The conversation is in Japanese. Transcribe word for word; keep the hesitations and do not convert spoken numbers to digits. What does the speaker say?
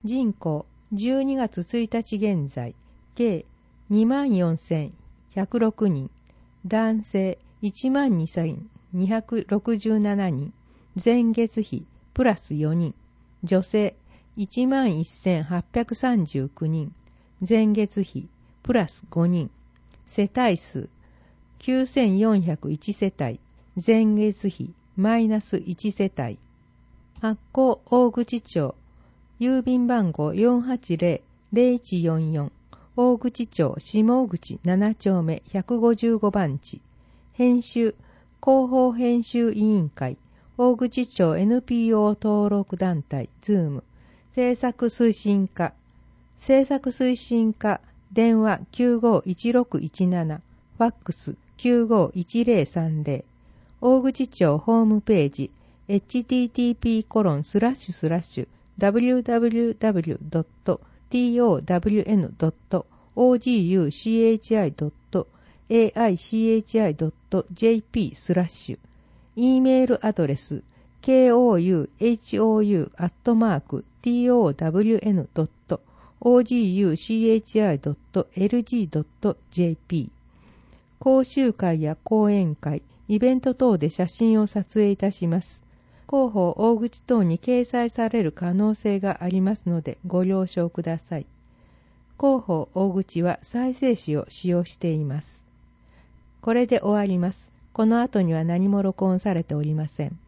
人口じゅうにがつついたち現在計 にまんよんせんひゃくろくにん、男性 いちまんにせんにひゃくろくじゅうななにん、前月比プラスよにん、女性 いちまんせんはっぴゃくさんじゅうきゅうにん、前月比プラスごにん、世帯数きゅうせんよんひゃくいちせたい、前月比マイナスいちせたい。発行大口町、郵便番号 よんはちゼロ ゼロいちよんよん、大口町下大口ななちょうめひゃくごじゅうごばんち。編集広報編集委員会、大口町 エヌピーオー 登録団体ズーム、制作推進課、制作推進課電話きゅうごいちろくいちなな、ファックスきゅうごいちゼロさんゼロ、大口町ホームページ エイチティーティーピーコロンスラッシュスラッシュダブリューダブリューダブリュードットトワンドットオージーユーシーエイチアイドットエーアイシーエイチアイドットジェーピー スラッシュ、 E メールアドレス ケーオーユーエイチオーユー アットマーク トワンドットオージーユーシーエイチアイドットエルジードットジェーピー。 講習会や講演会、イベント等で写真を撮影いたします。広報大口等に掲載される可能性がありますのでご了承ください。広報大口は再生紙を使用しています。これで終わります。この後には何も録音されておりません。